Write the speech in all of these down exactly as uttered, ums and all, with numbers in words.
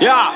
Yeah.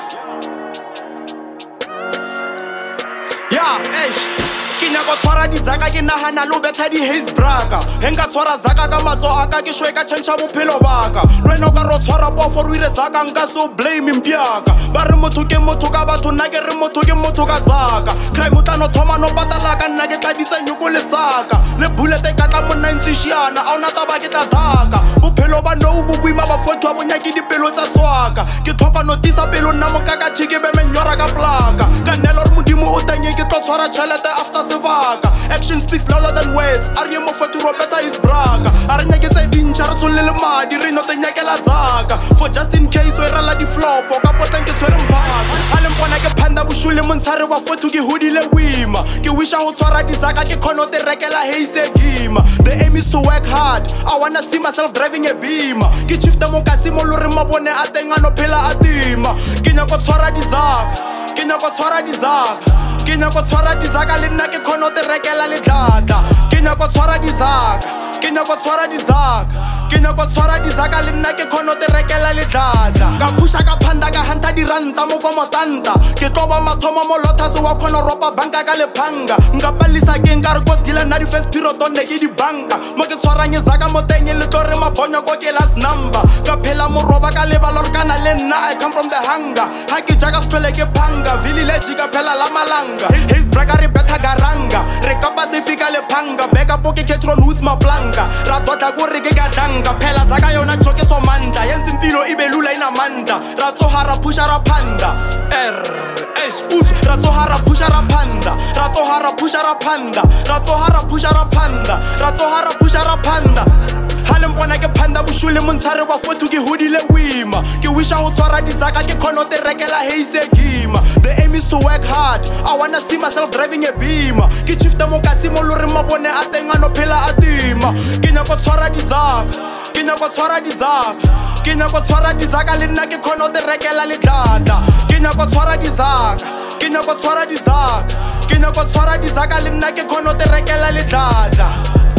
Yeah, eish. Ke nyaka tshwara dizaka ke nahana lo betha di haze braka. Henka tshwara zaka ka matso aka ke shwe ka chancha bophelo baka. Lwena o ka ro tshwara pofo re zaka nka so blame mpiaka. Ba re motho ke motho ka batho nna ke re motho ke motho ka zaka. Crime o tla no thoma no patala ka nna ke tla disa nyoko le saka. Le bullet e ka tla mo ninety shiana a ona taba ke tla daka. Bophelo ba no bo buima ba fotho ba bonya ke dipelo tsa swaka. Ke thoka notisa pelo nna mo ka ka thike be menyora ka plaka. Ka nelo re modimo o tanye ke tlo tshwara chelete after action speaks louder than words. Are you more to Roberta is braga? Are you get a dincher so little mad? You know the Yakela Zaga. For just in case we're a lady flop or Capotan gets her park. I don't want to get Panda Bushuli Montara for to get hoodie le wima. You wish I would Sora Dizaka get kono the regular haze game. The aim is to work hard. I wanna see myself driving a beam. Get chief the Mokasimo Lurima Bone Atengano Pela Adima. Kenya got Sora Dizak. Kenya got Sora Dizak. Kenya ko tshwara dizaka le nna ke khono te rekela le data. Kenya ko tshwara dizaka. Kenya ko tshwara dizaka. Kenya ko tshwara dizaka le nna ke khono te rekela le data. Ka pusha ka phanda ka hanta di ranta mo ko motanta. Ke tloba mathomo mo lotha se wa khono ropa banka ka le phanga. Nka palisa ke nka re go skila na di first period on ne ke di banka. Mo ke tshwaranye zaka mo tenye le tore mabonyo ko ke last number. Ka phela mo roba ka le balor kana le nna I come from the hunger. Ha ke jaga sphele ke phanga village ka phela la malanga. His braka re betha garanga. Re kapa se fika le phanga. Beka poke ketron who's my planka. Ra dota go re ke ka danga. Phela zaka yona joke so manda. Yenzi impilo ibe lula ina manda. Ra tsohara pusha ra panda. Er es ut. Ra tsohara pusha ra panda. Ra tsohara pusha ra panda. Ra tsohara pusha ra panda. Ra tsohara pusha ra panda. Halem bona ke phanda bushule montshare wa fotho ke hodile wima. Ke wisha ho tshwara dizaka ke khono te rekela haze game. The aim is to work hard. I wanna see myself driving a beam. Ke chief the Mokasimo lore mabone a tenga no phela atima. Ke nyaka tshwara dizaka. Ke nyaka tshwara dizaka. Ke nyaka tshwara dizaka le nna ke khono te rekela le data. Ke nyaka tshwara dizaka. Ke nyaka tshwara dizaka. Ke nyaka tshwara dizaka le nna ke khono te rekela le data.